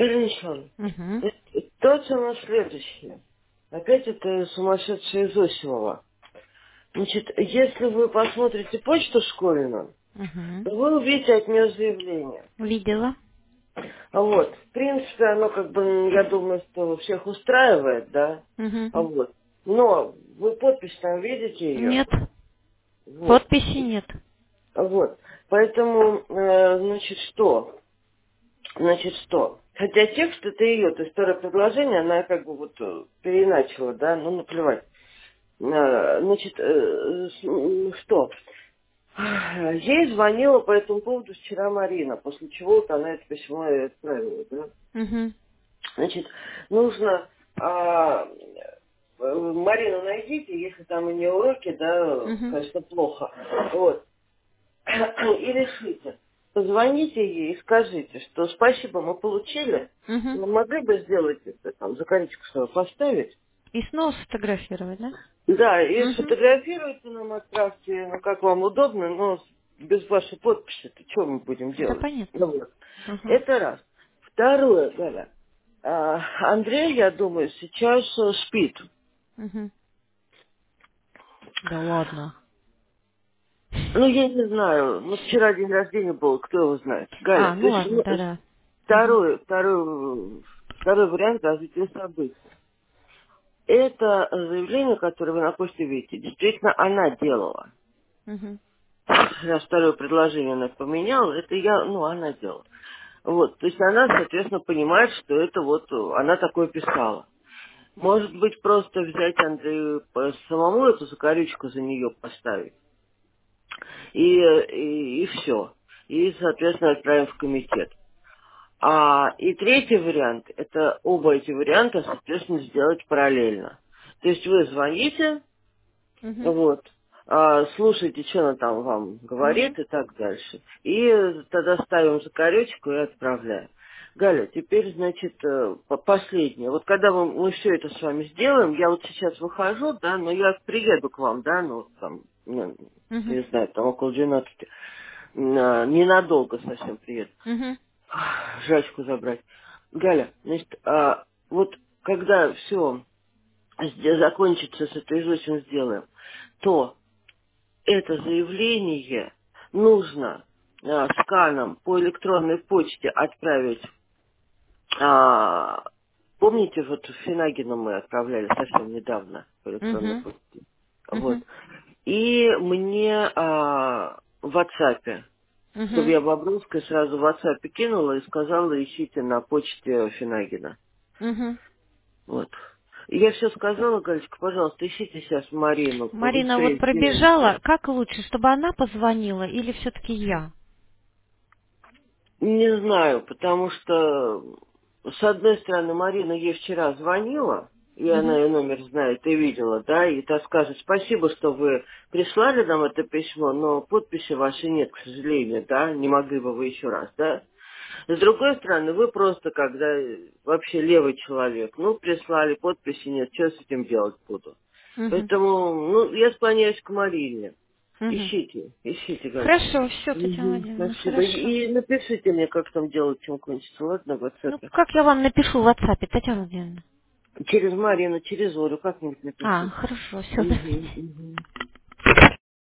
Конечно. Угу. Ситуация у нас следующая. Опять это сумасшедшая Зосимова. Значит, если вы посмотрите почту школьную, Угу. то вы увидите от нее заявление. Видела? Вот. В принципе, оно как бы, я думаю, что всех устраивает, да? Угу. Вот. Но вы подпись там видите ее? Нет. Вот. Подписи нет. Вот. Поэтому, значит, что? Значит, что? Хотя текст это ее, то есть второе предложение, она как бы вот переиначила, да, ну наплевать. Значит, что? Ей звонила по этому поводу вчера Марина, после чего вот она это письмо и отправила, да. Угу. Значит, нужно Марину найдите, если там у нее уроки, да, Угу. конечно, плохо. Вот. И решите. Позвоните ей и скажите, что спасибо, мы получили. Угу. Вы могли бы сделать это, там, закорючку свою поставить? И снова сфотографировать, да? Да, и Угу. сфотографируйте нам, отправьте, ну, как вам удобно, но без вашей подписи-то что мы будем Да делать? Ну, понятно. вот. Угу. Это раз. Второе, Галя. Андрей, я думаю, сейчас спит. Угу. Да ладно. Ну, я не знаю, ну, вчера день рождения был, кто его знает. Галя, А, то ну есть, ладно, ну, да-да. Угу. второй вариант развития событий. Это заявление, которое вы на почте видите, действительно она делала. Угу. Раз второе предложение она поменяла, это я, ну, она делала. Вот, то есть она, соответственно, понимает, что это вот она такое писала. Может быть, просто взять Андрею самому эту закорючку за нее поставить. И все. И, соответственно, отправим в комитет. И третий вариант, это оба эти варианта, соответственно, сделать параллельно. То есть вы звоните, Угу. вот. Слушайте, что она там вам Угу. говорит и так дальше. И тогда ставим закорючку и отправляем. Галя, теперь, значит, последнее. Вот когда мы все это с вами сделаем, я вот сейчас выхожу, да, но я приеду к вам, да, ну, там, ну, Угу. не знаю, там около 12. Ненадолго совсем приеду. Угу. Жачку забрать. Галя, значит, вот когда все закончится с этой Зосим сделаем, то это заявление нужно сканом по электронной почте отправить. Помните, вот в Финагину мы отправляли совсем недавно по электронной Угу. почте. Вот. Угу. И мне в WhatsApp, чтобы Угу. я Бобровской сразу в WhatsApp кинула и сказала, ищите на почте Финагина. Угу. Вот. И я все сказала, Галечка, пожалуйста, ищите сейчас Марину Марина вот побыстрее. пробежала. Как лучше, чтобы она позвонила или все-таки я? Не знаю, потому что, с одной стороны, Марина ей вчера звонила, и она Угу. ее номер знает и видела, да, и та скажет, спасибо, что вы прислали нам это письмо, но подписи вашей нет, к сожалению, да, не могли бы вы еще раз, да. С другой стороны, вы просто, когда вообще левый человек, ну, прислали, подписи нет, что с этим делать буду? Угу. Поэтому, ну, я склоняюсь к Марине. Угу. Ищите, Галечка. Хорошо, все, Татьяна Мгм, Владимировна, спасибо. хорошо. И напишите мне, как там делать, чем кончится, ладно, в Ну, WhatsApp. как я вам напишу в WhatsApp, Татьяна Владимировна? Через Марину, через Олю, как-нибудь А, напишите. хорошо, все, до Угу, свидания. угу.